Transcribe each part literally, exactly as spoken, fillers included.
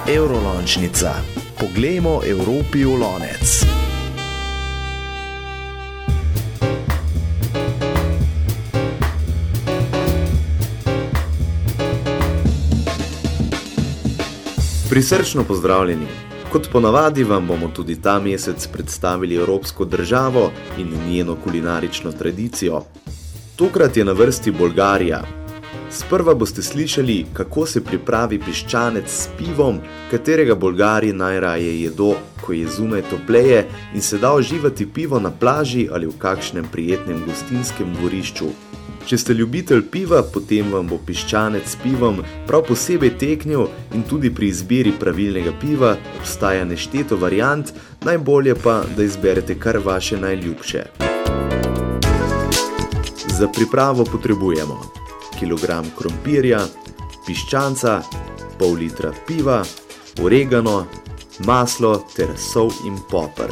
Evrolončnica. Poglejmo Evropi v lonec. Prisrčno pozdravljeni. Kot ponavadi vam bomo tudi ta mesec predstavili evropsko državo in njeno kulinarično tradicijo. Tokrat je na vrsti Bolgarija. Sprva boste slišali, kako se pripravi piščanec s pivom, katerega Bolgari najraje jedo, ko je zunaj topleje in se da uživati pivo na plaži ali v kakšnem prijetnem gostinskem dvorišču. Če ste ljubitelj piva, potem vam bo piščanec s pivom prav posebej teknil in tudi pri izbiri pravilnega piva obstaja nešteto variant, najbolje pa, da izberete kar vaše najljubše. Za pripravo potrebujemo kilogram krompirja, piščanca, pol litra piva, oregano, maslo ter sol in poper.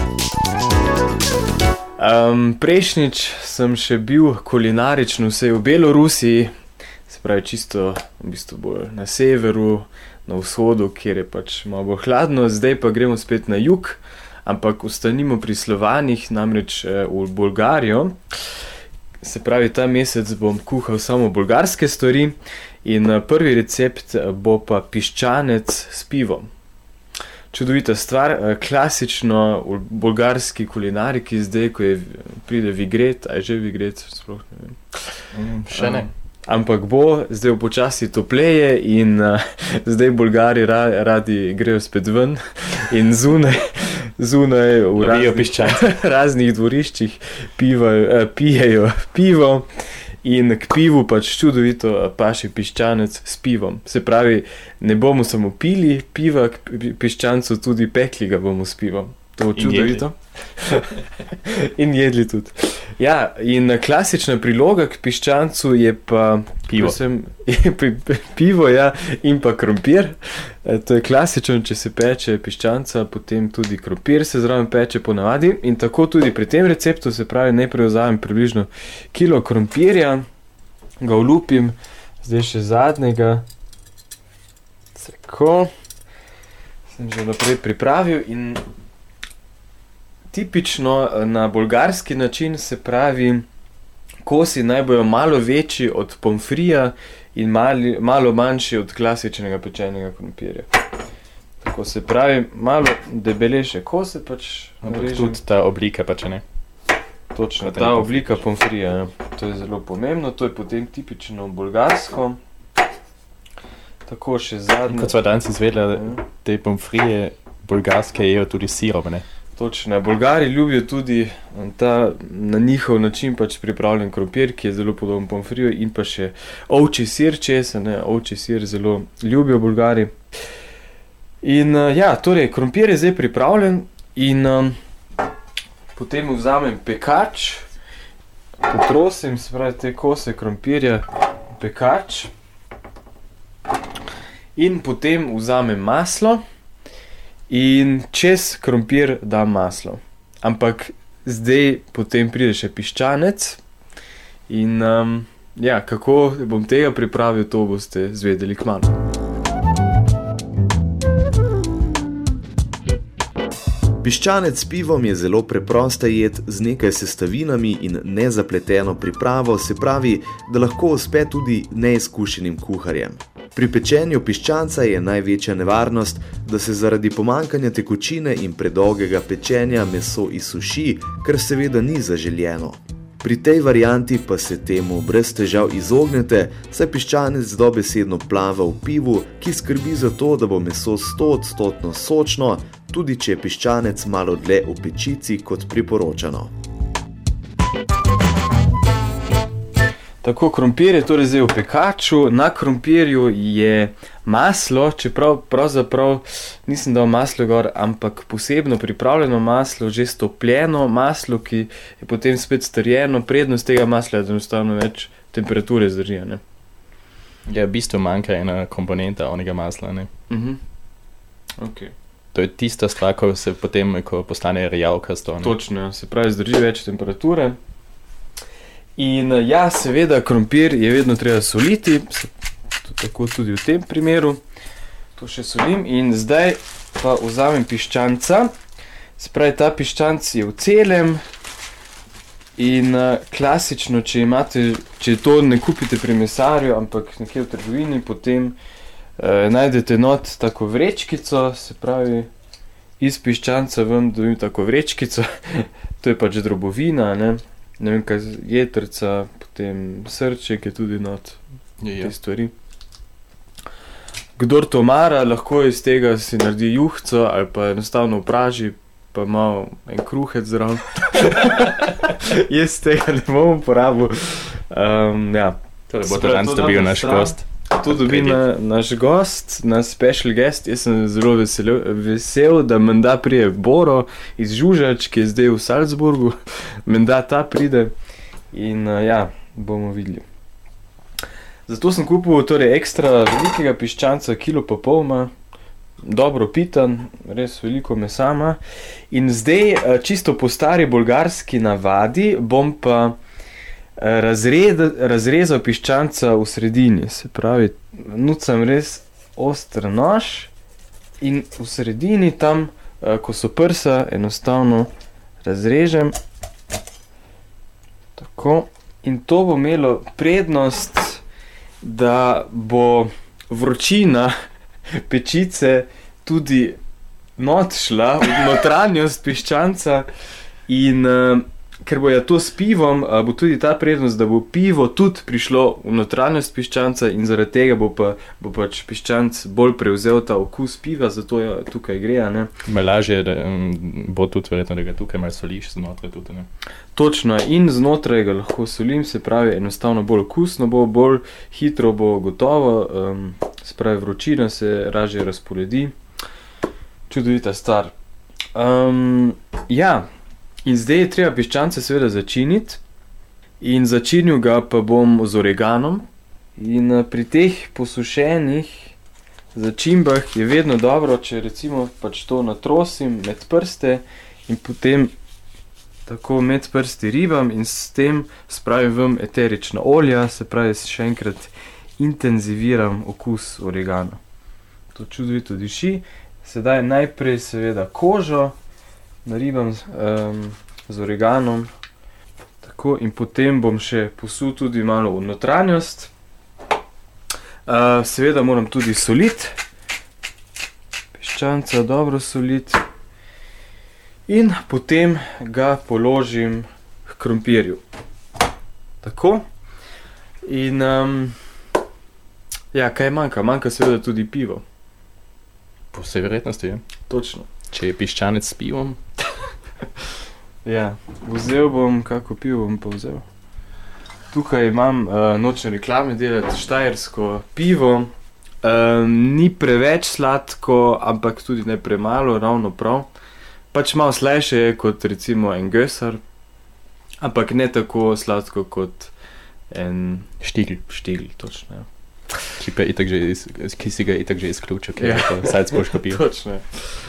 Um, prejšnjič sem še bil kulinarično vsej v Belorusiji, se pravi čisto v bistvu bolj na severu, na vzhodu, kjer je pač malo bolj hladno, zdaj pa gremo spet na jug, ampak ostanimo pri Slovanih, namreč v Bolgarijo. Se pravi, ta mesec bom kuhal samo bolgarske stvari in prvi recept bo pa piščanec s pivom. Čudovita stvar, klasično v bolgarski kulinariki zdaj, ko je, pride vigret, a je že vigret, sploh ne vem. Mm, še ne. Ampak bo, zdaj počasi topleje in uh, zdaj Bolgari ra, radi grejo spet ven in zunaj, zunaj v raznih, raznih dvoriščih piva, uh, pijejo pivo in k pivu pač čudovito paše piščanec s pivom. Se pravi, ne bomo samo pili piva k piščancu, tudi pekli ga bomo s pivom. To je čudovito. In jedli tudi. Ja, in klasična priloga k piščancu je pa pivo. Sem, je pivo, ja, in pa krompir. E, to je klasično, če se peče piščanca, potem tudi krompir se zraven peče ponavadi. In tako tudi pri tem receptu, se pravi, najprej vzamem približno kilo krompirja, ga olupim, zdaj še zadnjega. Tako. Sem že naprej pripravil in tipično na bolgarski način, se pravi, kosi naj bojo malo večji od pomfrija in mali, malo manjši od klasičnega pečenega krompirja. Tako se pravi, malo debelejše kose pač narežem. Tudi ta oblika pač ne. Točno, ta oblika pomfrija, ja. To je zelo pomembno, to je potem tipično bolgarsko. Tako še zadnje. Kot sva danes izvedla, ja. Te pomfrije bolgarske jejo tudi sirob, ne? Točno, Bolgari ljubijo tudi ta na njihov način pač pripravljen krompir, ki je zelo podoben pomfriju in pa še ovčji sir, česa, ne, ovčji sir zelo ljubijo Bolgari. In ja, torej, krompir je zdaj pripravljen in um, potem vzamem pekač, potrosim, se pravi, te kose krompirja pekač in potem vzamem maslo. In čez krompir dam maslo. Ampak zdaj potem pride še piščanec in um, ja, kako bom tega pripravil, to boste zvedeli kmalu. Piščanec s pivom je zelo preprosta jed z nekaj sestavinami in nezapleteno pripravo, se pravi, da lahko uspe tudi neizkušenim kuharjem. Pri pečenju piščanca je največja nevarnost, da se zaradi pomanjkanja tekočine in predolgega pečenja meso izsuši, kar seveda ni zaželjeno. Pri tej varianti pa se temu brez težav izognete, saj piščanec dobesedno plava v pivu, ki skrbi za to, da bo meso sto odstotno sočno, tudi če je piščanec malo dlje v pečici kot priporočano. Tako, krompir je torej zdaj v pekaču, na krompirju je maslo, čeprav pravzaprav nisem dal maslo gor, ampak posebno pripravljeno maslo, že stopljeno maslo, ki je potem spet strjeno, prednost tega masla je, da enostavno več temperature zdrži, ne? Ja, v bistvu manjka ena komponenta onega masla, ne? Mhm. Ok. To je tista stvar, ko se potem, ko postane rjavkasto, ne? Točno, se pravi, zdrži več temperature. In ja, seveda, krompir je vedno treba soliti, tako tudi v tem primeru. To še solim in zdaj pa vzamem piščanca. Spravi, ta piščanc je v celem in uh, klasično, če imate, če to ne kupite pri mesarju, ampak nekje v trgovini, potem uh, najdete not tako vrečkico, se pravi, iz piščanca vam dobim tako vrečkico, to je pač drobovina, ne, ne vem kaj, jetrca, potem srček je tudi not, je, te stvari. Kdor to mara, lahko iz tega si naredi juhco ali pa enostavno vpraži, pa malo en kruhec zraven. Jaz tega ne bom uporabil. Um, ja. To bo to danes dobil naš gost. To dobi na, naš gost, naš special guest. Jaz sem zelo vesel, vesel da menda prije Boro iz Žužač, ki je zdaj v Salzburgu. Menda ta pride in uh, ja, bomo videli. Zato sem kupil torej ekstra velikega piščanca, kilo pa polma, dobro pitan, res veliko mesama. In zdaj, čisto po stari bolgarski navadi, bom pa razred, razrezal piščanca v sredini. Se pravi, nucam res oster nož in v sredini tam, ko so prsa, enostavno razrežem. Tako. In to bo imelo prednost, da bo vročina pečice tudi not šla v notranjost piščanca in uh, ker bo ja to s pivom, uh, bo tudi ta prednost, da bo pivo tudi prišlo v notranjost piščanca in zaradi tega bo, pa, bo pač piščanc bolj prevzel ta okus piva, zato ja, tukaj gre, ne. Me lažje, da um, bo tudi verjetno, da ga tukaj malo soliš znotraj tudi, ne. Točno, in znotraj ga lahko solim, se pravi, enostavno bolj okusno bo, bolj hitro bo gotovo, um, se pravi, vročina se raže razporedi. Čudovita stvar. Um, ja, in zdaj je treba piščance seveda začiniti in začinil ga pa bom z oreganom in uh, pri teh posušenih začimbah je vedno dobro, če recimo pač to natrosim med prste in potem tako med prsti ribam in s tem spravim vam eterična olja, se pravi, še enkrat intenziviram okus oregana. To čudovito diši. Sedaj najprej seveda kožo naribam um, z oreganom. Tako, in potem bom še posul tudi malo v notranjost. Uh, seveda moram tudi soliti. Piščanca dobro soliti. In potem ga položim k krompirju. Tako. In um, ja, kaj manjka? Manjka seveda tudi pivo. Po vsej verjetnosti, je. Točno. Če je piščanec s pivom. Ja, vzel bom, kako pivo bom pa vzel. Tukaj imam uh, nočne reklame delati štajersko pivo. Uh, ni preveč sladko, ampak tudi ne premalo, ravno prav. Pač malo slajše je kot recimo en gösar, ampak ne tako sladko kot en štigl. Štigl, točno, ja. Ki, pa itak že iz, ki si ga itak že izključil, ker ja. Je to salzburško pivo. Točno.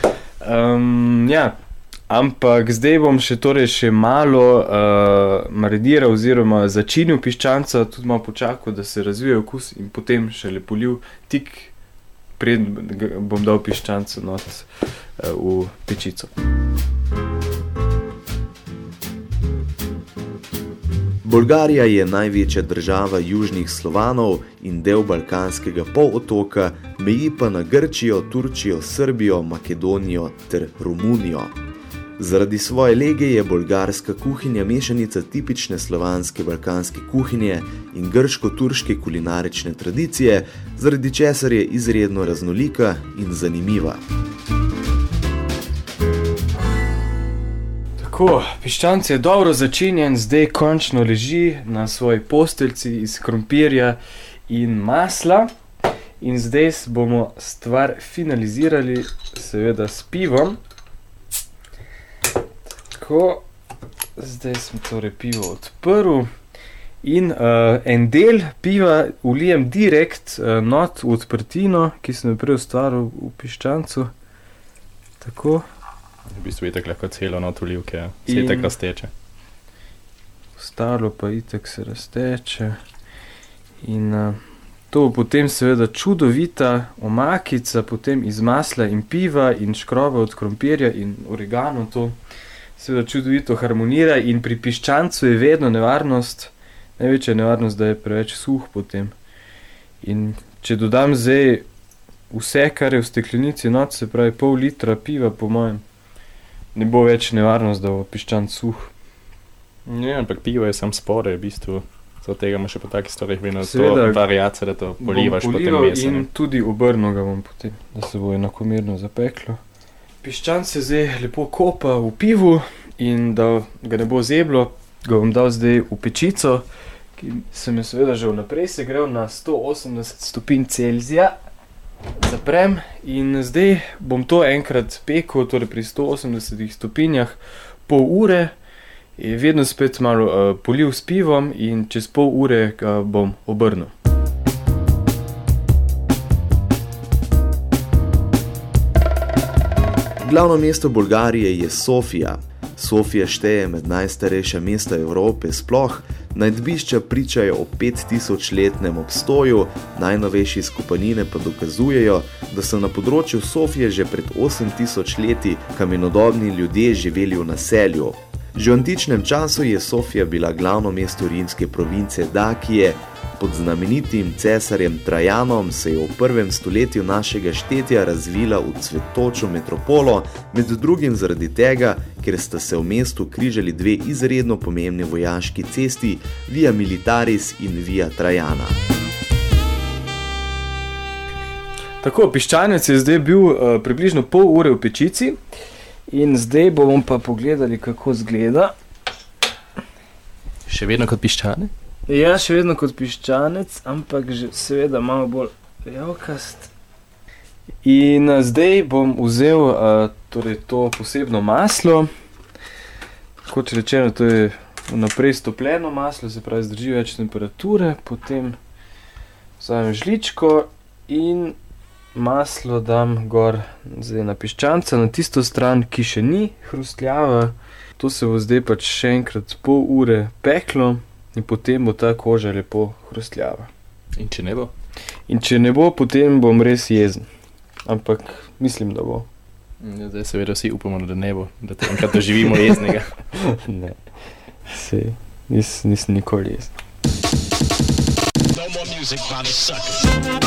Um, ja, ampak zdaj bom še torej še malo uh, mariniral oziroma začinil piščanca, tudi malo počakal, da se razvije okus in potem še lepolil tik pred bom dal piščanca not uh, v pečico. Bolgarija je največja država južnih Slovanov in del balkanskega polotoka, meji pa na Grčijo, Turčijo, Srbijo, Makedonijo ter Romunijo. Zaradi svoje lege je bolgarska kuhinja mešanica tipične slovanske balkanske kuhinje in grško-turške kulinarične tradicije, zaradi česar je izredno raznolika in zanimiva. Tako, piščanc je dobro začinjen, zdaj končno leži na svoji posteljci iz krompirja in masla. In zdaj bomo stvar finalizirali, seveda s pivom. Tako, zdaj sem torej pivo odprl in uh, en del piva ulijem direkt uh, not v odprtino, ki sem jo prej ustvaril v piščancu. Tako. V bistvu itak lahko celo not ulil, ker se itak razteče. Ostalo pa itak se razteče. In uh, To bo potem seveda čudovita omakica, potem iz masla in piva in škroba od krompirja in oregano, to seveda čudovito harmonira in pri piščancu je vedno nevarnost, največja nevarnost, da je preveč suh potem. In če dodam zdaj vse, kar je v steklenici not, se pravi pol litra piva, po mojem, ne bo več nevarnost, da bo piščanc suh. Ja, ampak pivo je sam spore, v bistvu. Od tega imaš še po takih stvarih vedno to variacijo, da to polivaš potem mesem. In tudi obrno ga bom potem, da se bo enakomerno zapeklo. Piščanc se zdaj lepo kopa v pivu in da ga ne bo zeblo, ga bom dal zdaj v pečico, ki sem jo seveda že vnaprej segrel na sto osemdeset stopinj Celzija. Zaprem in zdaj bom to enkrat pekel, torej pri sto osemdesetih stopinjah, pol ure. Je vedno spet malo uh, polil s pivom in čez pol ure ga bom obrnil. Glavno mesto Bolgarije je Sofija. Sofija šteje med najstarejša mesta Evrope sploh, najdbišča pričajo o pet tisoč letnem obstoju, najnovejši izkopanine pa dokazujejo, da so na področju Sofije že pred osem tisoč leti kamenodobni ljudje živeli v naselju. Že v antičnem času je Sofija bila glavno mesto rimske province Dakije. Pod znamenitim cesarjem Trajanom se je v prvem stoletju našega štetja razvila v cvetočo metropolo, med drugim zaradi tega, ker sta se v mestu križali dve izredno pomembni vojaški cesti, Via Militaris in Via Trajana. Tako, piščanec je zdaj bil uh, približno pol ure v pečici. In zdaj bomo pa pogledali, kako zgleda. Še vedno kot piščanec? Ja, še vedno kot piščanec, ampak že seveda malo bolj rjavkast. In zdaj bom vzel uh, torej to posebno maslo. Kot rečeno, to je vnaprej stopljeno maslo, se pravi zdrži več temperature. Potem vzamem žličko in maslo dam gor zdaj na piščanca, na tisto stran, ki še ni hrustljava. To se bo zdaj pač še enkrat pol ure peklo in potem bo ta koža lepo hrustljava. In če ne bo? In če ne bo, potem bom res jezen. Ampak mislim, da bo. Ja, zdaj seveda vsi upamo, da ne bo, da te enkrat doživimo jeznega. Ne, sej, nis, nisem nikoli jezen. No more music by the suckers.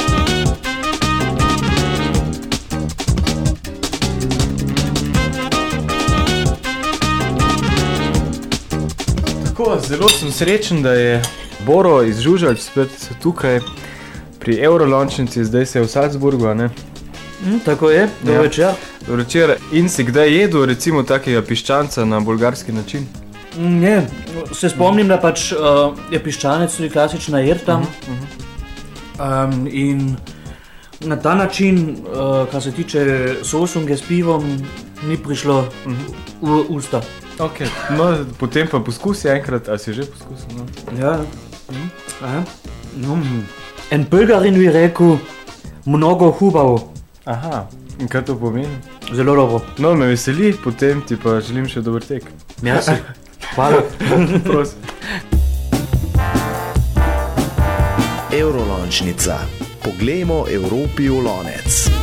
Tako, zelo sem srečen, da je Boro iz Žužalč spet tukaj pri Eurolončnici, zdaj se je v Salzburgu, a ne? Mm, tako je, dobro večer. Dobro večer. In si kdaj jedel recimo takega piščanca na bolgarski način? Mm, ne, se spomnim, da pač uh, je piščanec tudi klasična jed tam. Uh -huh, uh -huh. um, in na ta način, uh, kar se tiče sosunge s pivom, ni prišlo uh -huh. v usta. Ok, no, potem pa poskusi enkrat, ali si že poskusil? No? Ja, mm. Aha. No. En Bolgarin bi rekel, mnogo hubavo. Aha, in kaj to pomeni? Zelo dobro. No, me veseli, potem ti pa želim še dober tek. Merci. Hvala. Prosim. Eurolončnica. Poglejmo Evropi v lonec.